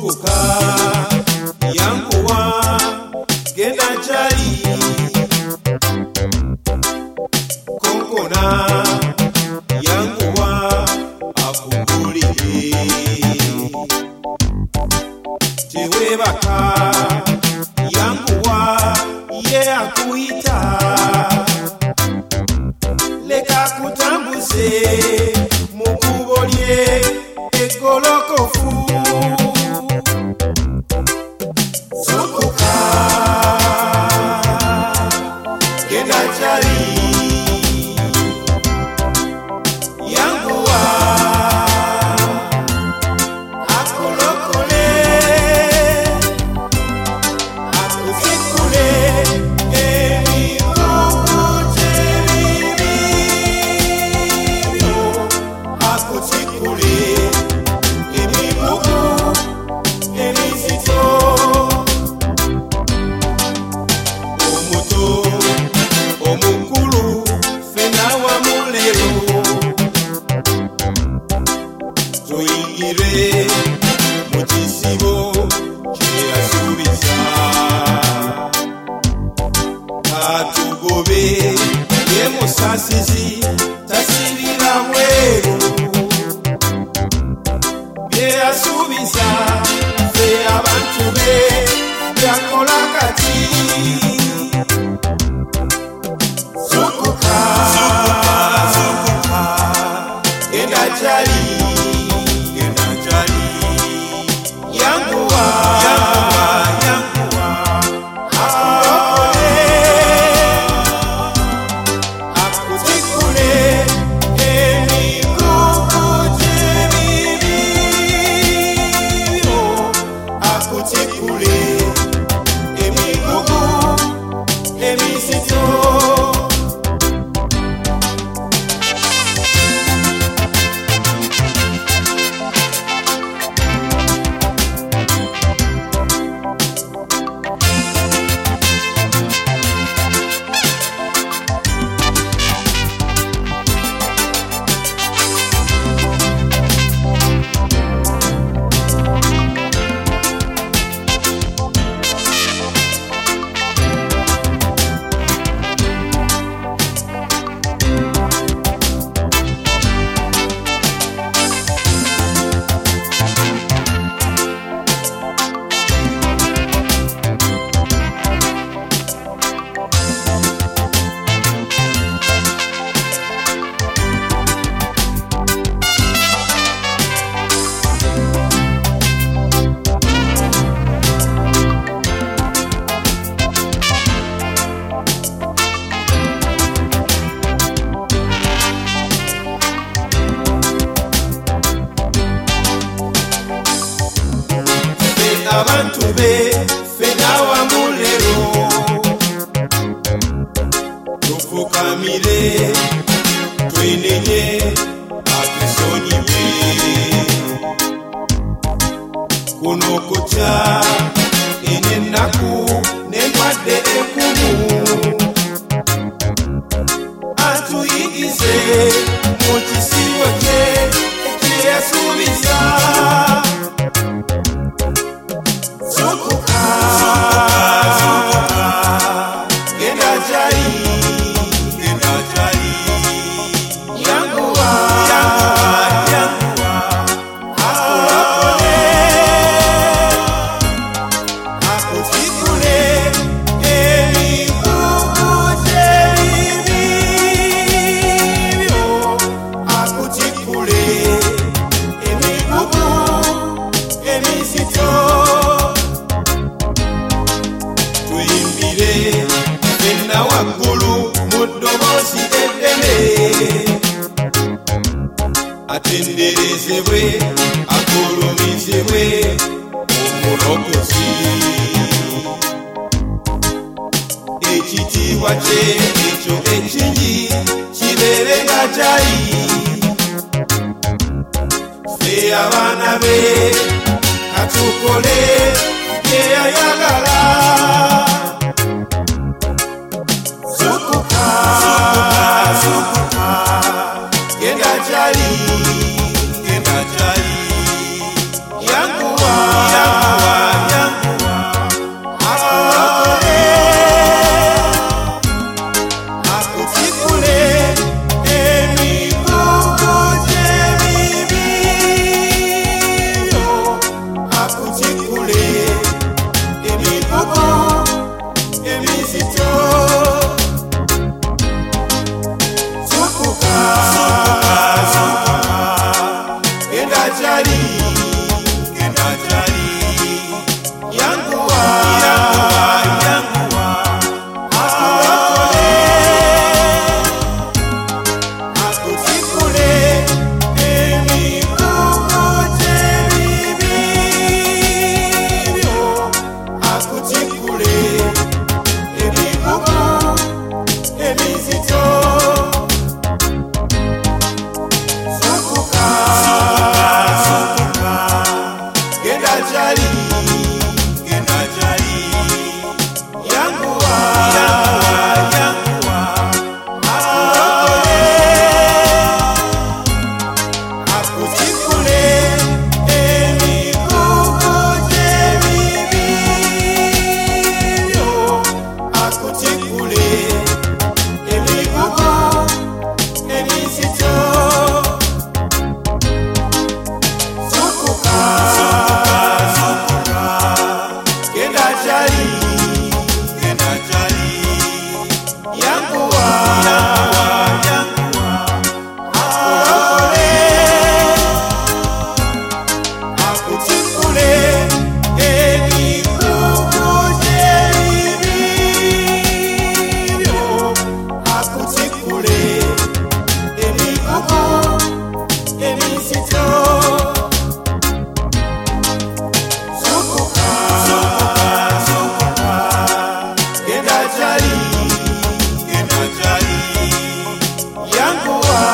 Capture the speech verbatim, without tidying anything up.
Zukuka yanguwa genda jali konkona yanguwa akugulire tewebaka yanguwa ye akuita leka kutambuze mukubolye ekolokofu Zukuka genda jali yanguwa akolokole akutikule emikukuteribibyo akutikule emikuku emizito omuto omukulu fena wamulero tuyingire mu kisibo kyeyasuubiza katugobe ye musasizi tasibira mweru byeyasuubiza fe abantu be byakola kati Zukuka Zukuka genda jali genda jali yanguwa yanguwa yanguwa akulokole akutikule emikukuteribibyo akutikule emikuku emizito abantu be fena wamulero tufukamire twenenye atusonyiwe kuno kuca enennaku nendwadde ekumu atuyigize mu kisibo kye kyeyasuubiza Zukuka Zukuka genda jali genda jali yanguwa yanguwa yanguwa akulokole akutikule emikukuteribibyo akutikule emikuku emizito tuyimbire fenna waggulu mu ddoboozi eddene atenderezebwe agulumizibwe omulokozi ekitiibwa kye ekyo ekingi kibeerenga jali fe abaana be katukole byeyayagala Zukuka Zukuka genda jali genda jali yanguwa yanguwa sito Sukuka Sukuka Kenda jari Kenda jari Yanguwa Yanguwa Akurokole Akutikule Emi kukuje ibibyo Akutikule Emi kuku Emi sito Sukuka Sukuka Sukuka Kenda jari Kenda jari Yanguwa